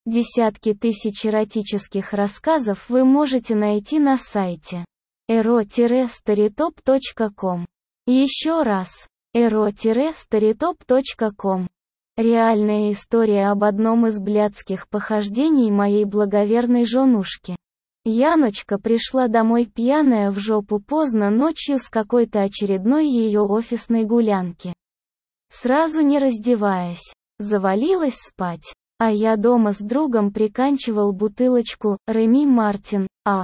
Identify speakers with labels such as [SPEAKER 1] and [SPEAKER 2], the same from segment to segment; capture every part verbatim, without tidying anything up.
[SPEAKER 1] Десятки тысяч эротических рассказов вы можете найти на сайте эро старитоп точка ком. Еще раз, эро старитоп точка ком. Реальная история об одном из блядских похождений моей благоверной женушки. Яночка пришла домой пьяная в жопу поздно ночью с какой-то очередной ее офисной гулянки. Сразу не раздеваясь, завалилась спать. А я дома с другом приканчивал бутылочку Реми Мартин, а.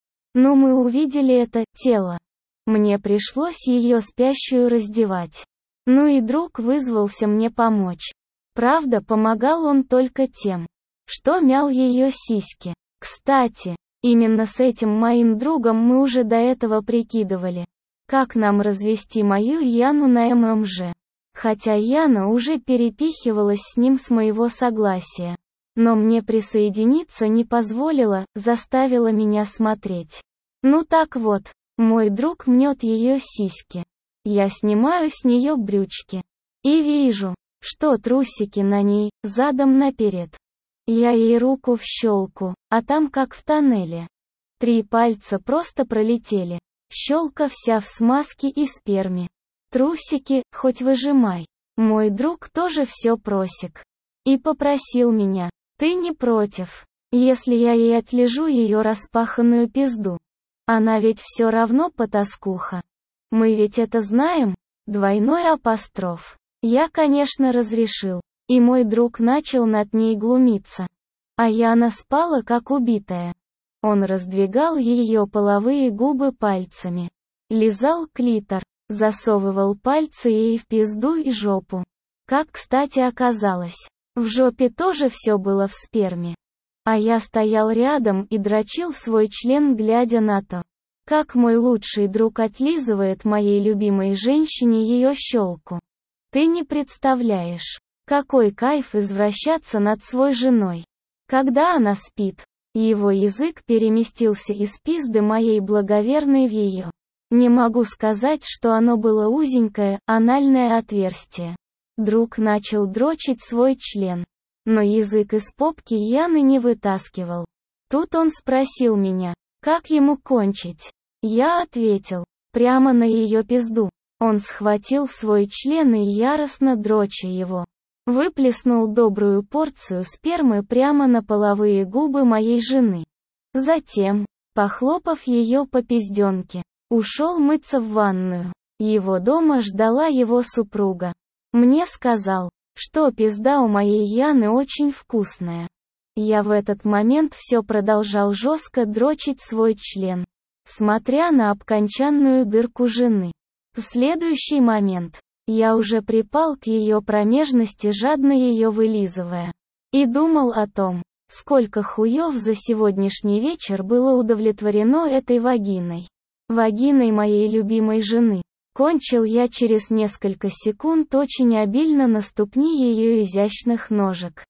[SPEAKER 1] Ну мы увидели это тело. Мне пришлось ее спящую раздевать. Ну и друг вызвался мне помочь. Правда, помогал он только тем, что мял ее сиськи. Кстати, именно с этим моим другом мы уже до этого прикидывали, как нам развести мою Яну на эм эм жэ. Хотя Яна уже перепихивалась с ним с моего согласия. Но мне присоединиться не позволила, заставила меня смотреть. Ну так вот, мой друг мнет ее сиськи. Я снимаю с нее брючки. И вижу, что трусики на ней, задом наперед. Я ей руку в щелку, а там как в тоннеле. Три пальца просто пролетели. Щелка вся в смазке и сперме. Трусики, хоть выжимай. Мой друг тоже все просек. И попросил меня, ты не против, если я ей отлежу ее распаханную пизду? Она ведь все равно потаскуха. Мы ведь это знаем? Двойной апостроф. Я, конечно, разрешил. И мой друг начал над ней глумиться. А Яна спала как убитая. Он раздвигал ее половые губы пальцами. Лизал клитор. Засовывал пальцы ей в пизду и жопу. Как кстати оказалось, в жопе тоже все было в сперме. А я стоял рядом и дрочил свой член, глядя на то, как мой лучший друг отлизывает моей любимой женщине ее щелку. Ты не представляешь, какой кайф извращаться над своей женой. Когда она спит, его язык переместился из пизды моей благоверной в ее. Не могу сказать, что оно было узенькое, анальное отверстие. Друг начал дрочить свой член. Но язык из попки Яны не вытаскивал. Тут он спросил меня, как ему кончить. Я ответил, прямо на ее пизду. Он схватил свой член и яростно дроча его. Выплеснул добрую порцию спермы прямо на половые губы моей жены. Затем, похлопав ее по пизденке, ушел мыться в ванную. Его дома ждала его супруга. Мне сказал, что пизда у моей Яны очень вкусная. Я в этот момент все продолжал жестко дрочить свой член, смотря на обкончанную дырку жены. В следующий момент, я уже припал к ее промежности, жадно ее вылизывая. И думал о том, сколько хуев за сегодняшний вечер было удовлетворено этой вагиной. Вагиной моей любимой жены. Кончил я через несколько секунд очень обильно на ступни ее изящных ножек.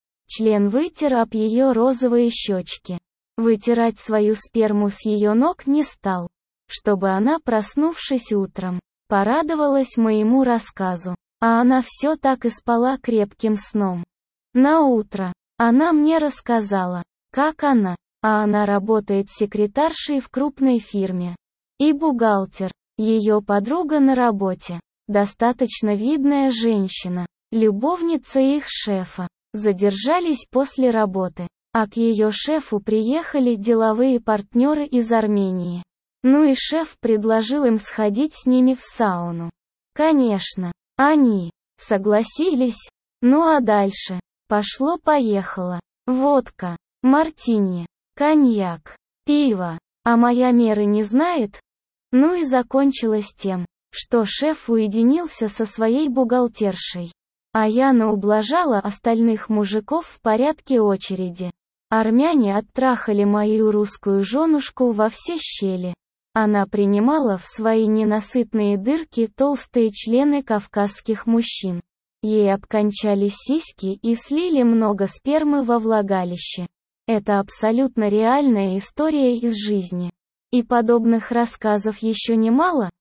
[SPEAKER 1] Член вытер об ее розовые щечки. Вытирать свою сперму с ее ног не стал, чтобы она, проснувшись утром, порадовалась моему рассказу. А она все так и спала крепким сном. На утро она мне рассказала, как она, а она работает секретаршей в крупной фирме. И бухгалтер, ее подруга на работе, достаточно видная женщина, любовница их шефа, задержались после работы, а к ее шефу приехали деловые партнеры из Армении. Ну и шеф предложил им сходить с ними в сауну. Конечно, они согласились. Ну а дальше пошло-поехало. Водка, мартини, коньяк, пиво. А моя Мера не знает? Ну и закончилось тем, что шеф уединился со своей бухгалтершей. А Яна ублажала остальных мужиков в порядке очереди. Армяне оттрахали мою русскую женушку во все щели. Она принимала в свои ненасытные дырки толстые члены кавказских мужчин. Ей обкончали сиськи и слили много спермы во влагалище. Это абсолютно реальная история из жизни. И подобных рассказов еще немало.